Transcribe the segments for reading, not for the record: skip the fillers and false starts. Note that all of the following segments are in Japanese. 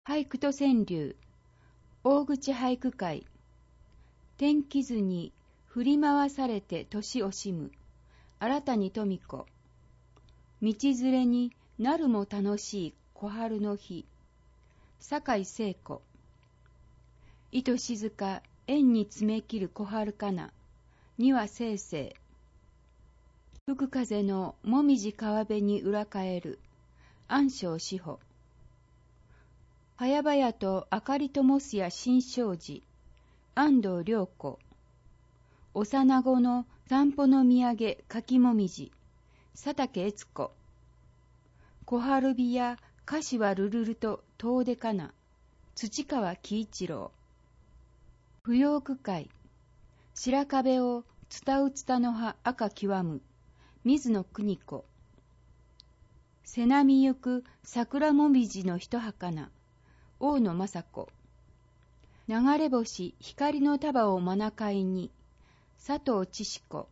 俳句と川柳、大口俳句会。天気図に振り回されて年惜しむ、新たに富子。道連れになるも楽しい小春の日、酒井聖子。糸静か縁に詰め切る小春かな、にはせいせい。吹く風のもみじ川辺に裏返る、安生志保。はやばやと明かりともすや新勝寺、安藤良子。幼子の散歩の土産かきもみじ、佐竹悦子。小春日や歌詞はるるると遠出かな、土川喜一郎。不要区会。白壁を伝うつたの葉赤極む、水野邦子。背波ゆく桜もみじの一儚、大野雅子。流れ星光の束を真中いに、佐藤千子子。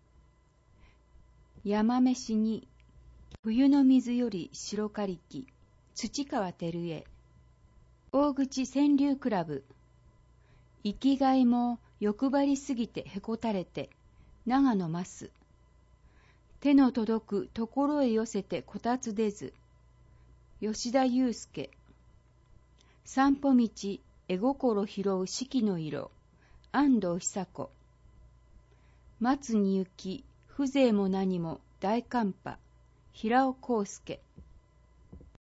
山飯に冬の水より白かりき、土川照江。大口川柳クラブ。生きがいも欲張りすぎてへこたれて、長野ます。手の届くところへ寄せてこたつ出ず、吉田祐介。散歩道絵心拾う四季の色、安藤久子。松に行き風情も何も大寒波、平尾康介。